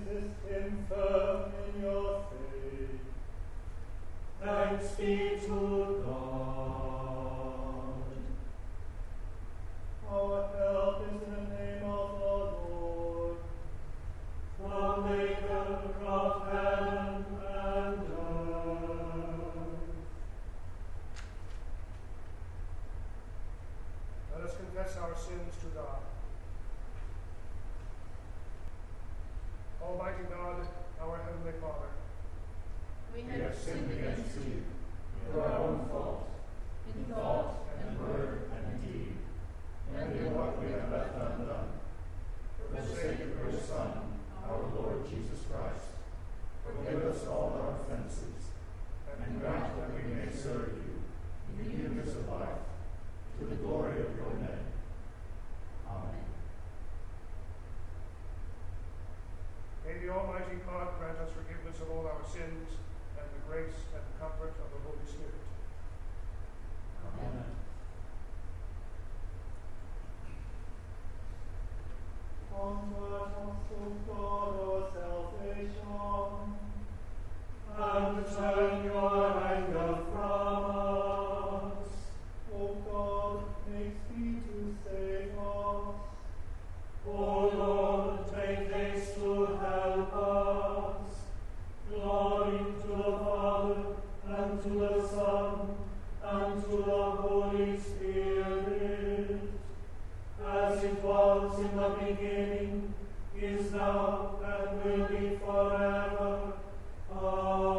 resist him firm in your faith. Thanks be to God. Our help is in the name of the Lord, The Maker of heaven and earth. Let us confess our sins to God. Almighty God, our Heavenly Father, We have sinned against you Through our own fault, in thought and word and deed, and in what we have left undone. For the sake of your Son, our Lord Jesus Christ, forgive us all our offenses, and grant that we may serve you in the newness of life, to the glory of your name. Amen. may the Almighty God grant us forgiveness of all our sins and the grace and comfort of the Holy Spirit. Amen. comfort us, O God, our salvation, And turn your anger from us. O God, make speed to save us. O Lord, make haste to help us. Glory to the Father, and to the Son, and to the Holy Spirit, as it was in the beginning, is now, and will be forever. Amen.